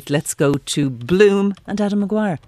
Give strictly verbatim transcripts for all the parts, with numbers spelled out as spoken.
right, let's go to Bloom and Adam Maguire.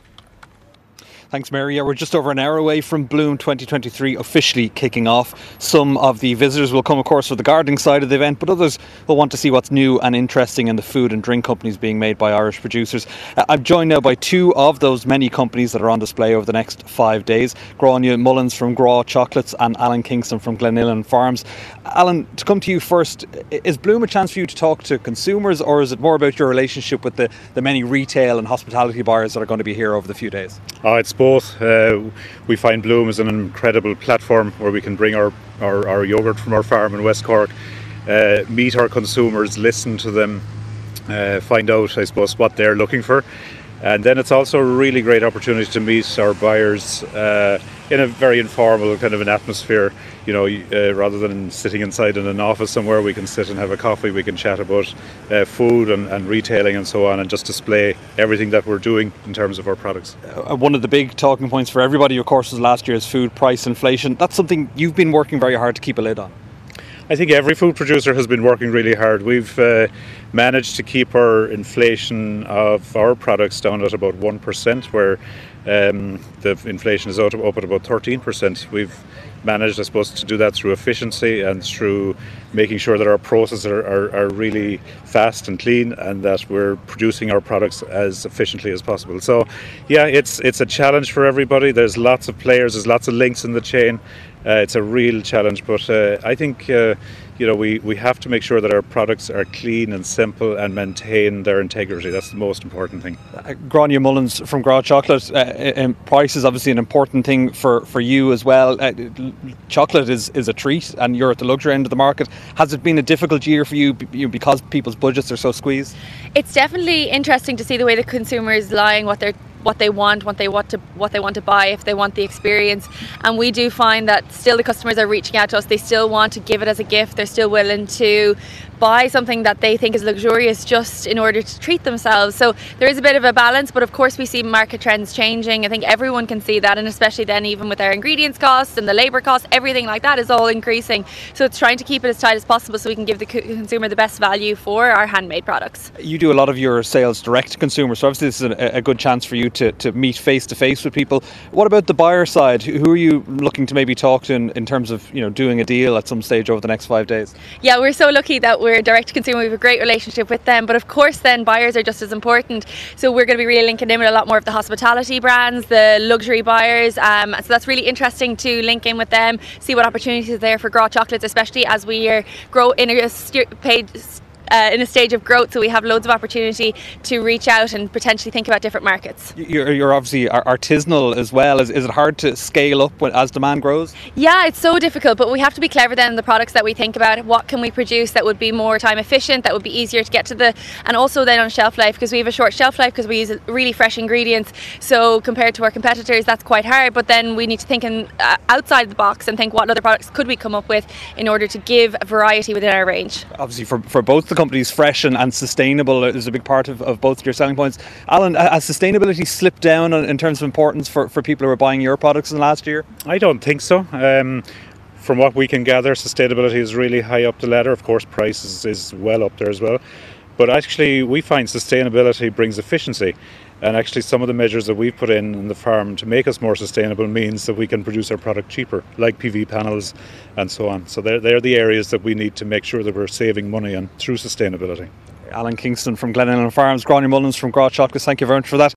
Thanks, Mary. Yeah, we're just over an hour away from Bloom twenty twenty-three officially kicking off. Some of the visitors will come, of course, for the gardening side of the event, but others will want to see what's new and interesting in the food and drink companies being made by Irish producers. Uh, I'm joined now by two of those many companies that are on display over the next five days. Gráinne Mullins from Grá Chocolates and Alan Kingston from Glenillan Farms. Alan, to come to you first, is Bloom a chance for you to talk to consumers, or is it more about your relationship with the, the many retail and hospitality buyers that are going to be here over the few days? Oh, it's both. Uh, we find Bloom is an incredible platform where we can bring our, our, our yoghurt from our farm in West Cork, uh, meet our consumers, listen to them, uh, find out, I suppose, what they're looking for. And then it's also a really great opportunity to meet our buyers uh, in a very informal kind of an atmosphere. You know, uh, rather than sitting inside in an office somewhere, we can sit and have a coffee, we can chat about uh, food and, and retailing and so on, and just display everything that we're doing in terms of our products. Uh, one of the big talking points for everybody, of course, was last year's food price inflation. That's something you've been working very hard to keep a lid on. I think every food producer has been working really hard. We've uh, managed to keep our inflation of our products down at about one percent, where um, the inflation is up at about thirteen percent. We've managed, I suppose, to do that through efficiency and through making sure that our processes are, are, are really fast and clean, and that we're producing our products as efficiently as possible. So, yeah, it's it's a challenge for everybody. There's lots of players, there's lots of links in the chain. Uh, it's a real challenge, but uh, I think uh, you know we, we have to make sure that our products are clean and simple and maintain their integrity. That's the most important thing. Uh, Gráinne Mullins from Grá Chocolate, uh, and price is obviously an important thing for, for you as well. Uh, chocolate is, is a treat, and you're at the luxury end of the market. Has it been a difficult year for you, you know, because people's budgets are so squeezed? It's definitely interesting to see the way the consumer is lying what they're what they want, what they want to what they want to buy, if they want the experience. And we do find that still the customers are reaching out to us. They still want to give it as a gift. They're still willing to buy something that they think is luxurious just in order to treat themselves. So there is a bit of a balance, but of course we see market trends changing. I think everyone can see that, and especially then even with our ingredients costs and the labour costs, everything like that is all increasing. So it's trying to keep it as tight as possible so we can give the consumer the best value for our handmade products. You do a lot of your sales direct to consumer, so obviously this is a, a good chance for you to, to meet face to face with people. What about the buyer side? Who are you looking to maybe talk to in, in terms of, you know, doing a deal at some stage over the next five days? Yeah, we're so lucky that we're direct to consumer. We have a great relationship with them, but of course then buyers are just as important. So we're going to be really linking in with a lot more of the hospitality brands, the luxury buyers. Um, so that's really interesting to link in with them, see what opportunities are there for Grá Chocolates, especially as we are grow in a st- paid Uh, in a stage of growth, so we have loads of opportunity to reach out and potentially think about different markets. You're, you're obviously artisanal as well. Is, is it hard to scale up when, as demand grows? Yeah, it's so difficult, but we have to be clever then in the products that we think about. What can we produce that would be more time efficient, that would be easier to get to the, and also then on shelf life, because we have a short shelf life because we use really fresh ingredients. So compared to our competitors, that's quite hard, but then we need to think in, uh, outside the box and think what other products could we come up with in order to give variety within our range. Obviously for, for both the companies, fresh and, and sustainable is a big part of, of both your selling points. Alan, has sustainability slipped down in terms of importance for, for people who are buying your products in the last year? I don't think so. Um, from what we can gather, sustainability is really high up the ladder. Of course, price is, is well up there as well. But actually, we find sustainability brings efficiency. And actually some of the measures that we've put in in the farm to make us more sustainable means that we can produce our product cheaper, like P V panels and so on. So they're, they're the areas that we need to make sure that we're saving money on through sustainability. Alan Kingston from Glenillan Farms, Gráinne Mullins from Grá Chocolates, thank you very much for that.